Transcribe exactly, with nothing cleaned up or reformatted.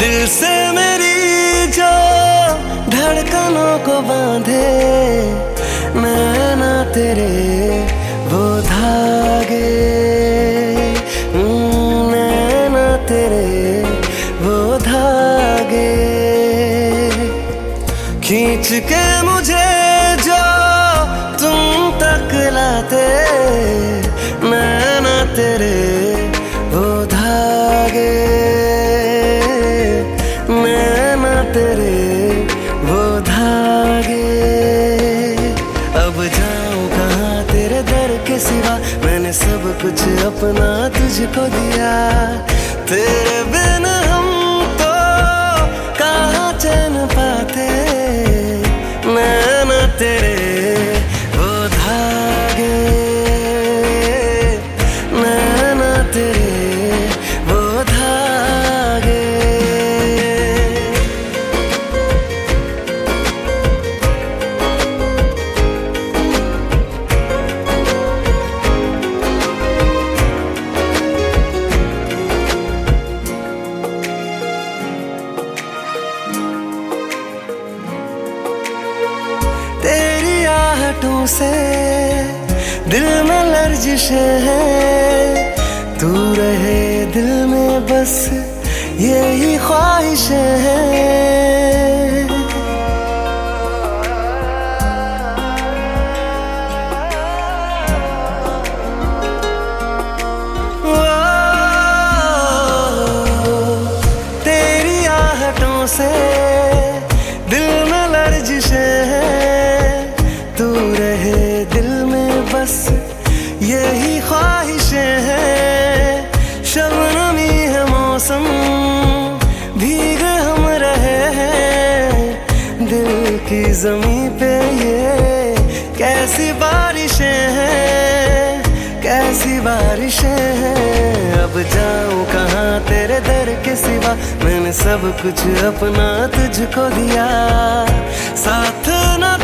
दिल से मेरी जो धड़कनों को बांधे, नैना तेरे वो धागे, नैना तेरे वो धागे, खींच के मुझे जो तुम तक लाते, नैना तेरे वो धागे, नैना तेरे वो धागे। अब जाऊं कहाँ तेरे दर के सिवा, मैंने सब कुछ अपना तुझको दिया, तेरे बिन हम तो कहाँ चैन पाते, नैना तेरे वो धागे, नैना तेरे वो धागे। तेरी आहटों से दिल में लर्जिशें हैं, तू रहे दिल में बस यही ख्वाहिशें हैं। ओ, तेरी आहटों से दिल में लर्जिशें हैं, तू रहे दिल में बस यही ख्वाहिशें हैं। शबनमी है मौसम, भीगे हम रहे हैं, दिल की ज़मीं पे ये कैसी बारिशें हैं, कैसी बारिशें हैं। अब जाऊं कहाँ तेरे दर के सिवा, मैंने सब कुछ अपना तुझको दिया, साथ न